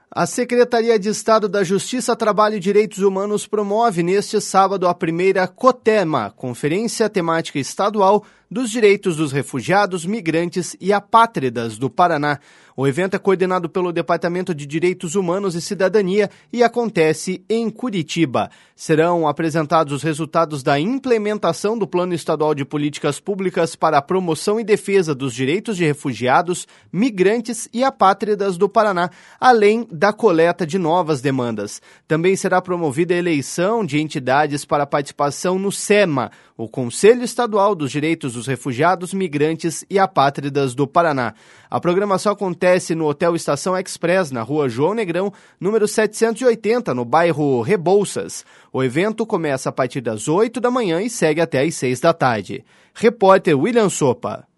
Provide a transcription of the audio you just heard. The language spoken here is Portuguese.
A Secretaria de Estado da Justiça, Trabalho e Direitos Humanos promove neste sábado a primeira COTEMA, Conferência Temática Estadual dos Direitos dos Refugiados, Migrantes e Apátridas do Paraná. O evento é coordenado pelo Departamento de Direitos Humanos e Cidadania e acontece em Curitiba. Serão apresentados os resultados da implementação do Plano Estadual de Políticas Públicas para a Promoção e Defesa dos Direitos de Refugiados, Migrantes e Apátridas do Paraná, além da coleta de novas demandas. Também será promovida a eleição de entidades para participação no SEMA, o Conselho Estadual dos Direitos dos Refugiados, Migrantes e Apátridas do Paraná. A programação acontece no Hotel Estação Express, na Rua João Negrão, número 780, no bairro Rebouças. O evento começa a partir das 8 da manhã e segue até às 6 da tarde. Repórter William Sopa.